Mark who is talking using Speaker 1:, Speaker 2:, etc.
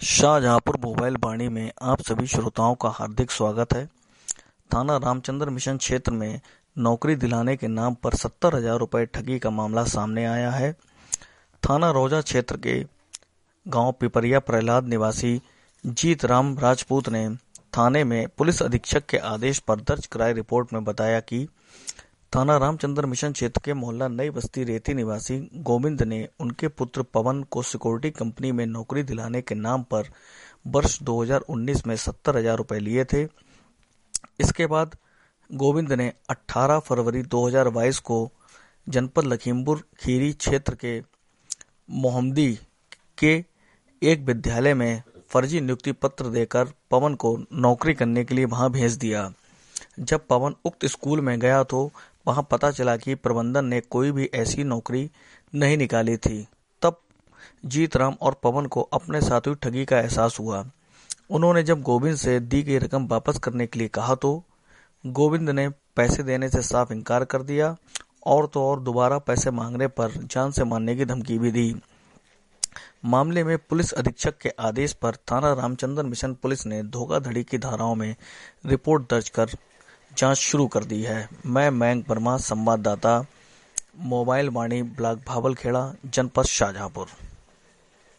Speaker 1: Shahjahanpur mobile वाणी में आप सभी श्रोताओं का हार्दिक स्वागत है। थाना रामचंद्र मिशन क्षेत्र में नौकरी दिलाने के नाम पर 70,000 रुपए ठगी का मामला सामने आया है। थाना रोजा क्षेत्र के गांव पिपरिया प्रहलाद निवासी जीत राम राजपूत ने थाने में पुलिस अधीक्षक के आदेश पर दर्ज कराई रिपोर्ट में बताया कि थाना रामचंद्र मिशन क्षेत्र के मोहल्ला नई बस्ती रेती निवासी गोविंद ने उनके पुत्र पवन को सिक्योरिटी कंपनी में नौकरी दिलाने के नाम पर वर्ष 2019 में 70,000 रुपए लिए थे। इसके बाद गोविंद ने 18 फरवरी 2022 को जनपद लखीमपुर खीरी क्षेत्र के मोहम्मदी के एक विद्यालय में फर्जी नियुक्ति पत्र देकर पवन को नौकरी करने के लिए वहां भेज दिया। जब पवन उक्त स्कूल में गया तो वहां पता चला कि प्रबंधन ने कोई भी ऐसी नौकरी नहीं निकाली थी। तब जीतराम और पवन को अपने साथ हुई ठगी का एहसास हुआ। उन्होंने जब गोविंद से दी गई रकम वापस करने के लिए कहा तो गोविंद ने पैसे देने से साफ इनकार कर दिया और तो और दोबारा पैसे मांगने पर जान से मारने की धमकी भी दी। मामले में पुलिस अधीक्षक के आदेश पर थाना रामचंद्र मिशन पुलिस ने धोखाधड़ी की धाराओं में रिपोर्ट दर्ज कर जांच शुरू कर दी है। मैं मयंक वर्मा, संवाददाता, मोबाइल वाणी, ब्लॉक भावलखेड़ा, जनपद शाहजहांपुर।